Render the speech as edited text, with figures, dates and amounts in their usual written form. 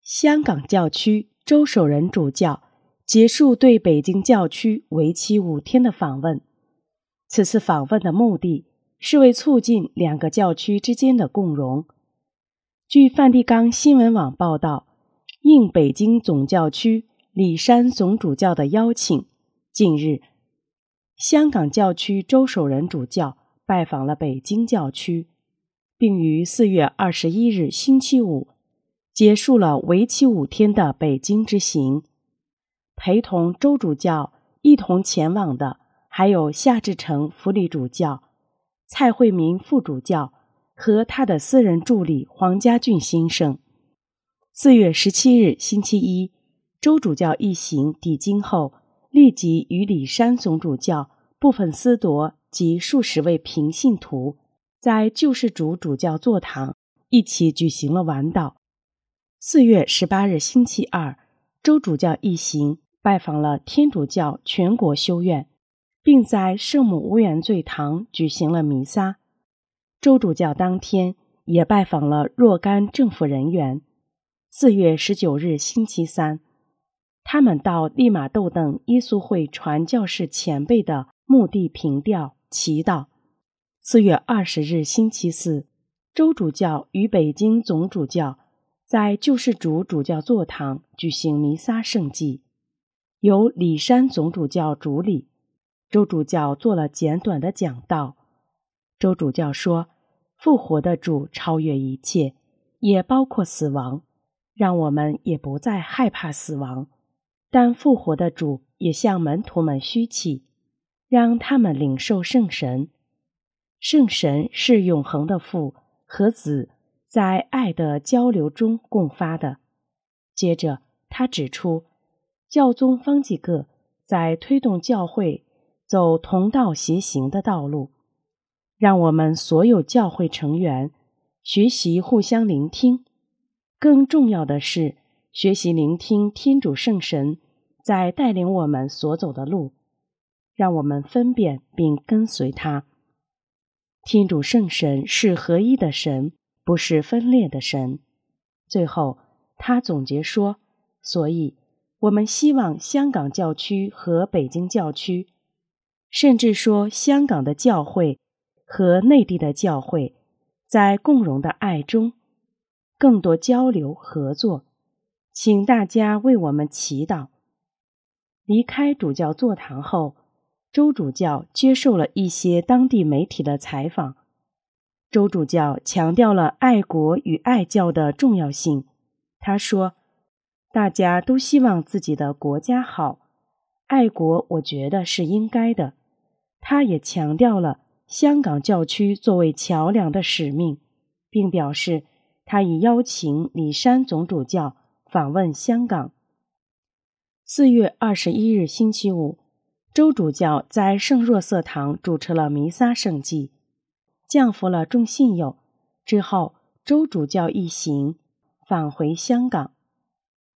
香港教区周守仁主教结束对北京教区为期5天的访问。此次访问的目的是为促进两个教区之间的共融。据梵蒂冈新闻网报道，应北京总教区李山总主教的邀请，近日，香港教区周守仁主教拜访了北京教区，并于4月21日星期五结束了为期5天的北京之行。陪同周主教一同前往的还有夏志诚辅理主教、蔡惠民副主教和他的私人助理黄家俊先生。4月17日星期一，周主教一行抵京后，立即与李山总主教、部分司铎及数十位平信徒在救世主主教座堂一起举行了晚祷。4月18日星期二，周主教一行拜访了天主教全国修院，并在圣母无原罪堂举行了弥撒。周主教当天也拜访了若干政府人员。4月19日星期三，他们到利玛窦等耶稣会传教士前辈的墓地凭吊祈祷。4月20日星期四，周主教与北京总主教在救世主主教座堂举行弥撒圣祭，由李山总主教主理。周主教做了简短的讲道。周主教说，复活的主超越一切，也包括死亡，让我们也不再害怕死亡。但复活的主也向门徒们虚起，让他们领受圣神。圣神是永恒的父和子在爱的交流中共发的。接着他指出，教宗方济各在推动教会走同道协行的道路，让我们所有教会成员学习互相聆听，更重要的是学习聆听天主圣神在带领我们所走的路，让我们分辨并跟随他。天主圣神是合一的神，不是分裂的神。最后他总结说，所以我们希望香港教区和北京教区，甚至说香港的教会和内地的教会，在共融的爱中更多交流合作，请大家为我们祈祷。离开主教座堂后，周主教接受了一些当地媒体的采访。周主教强调了爱国与爱教的重要性。他说，大家都希望自己的国家好，爱国我觉得是应该的。他也强调了香港教区作为桥梁的使命，并表示他已邀请李山总主教访问香港。4月21日星期五，周主教在圣若瑟堂主持了弥撒圣祭，降福了众信友。之后，周主教一行返回香港。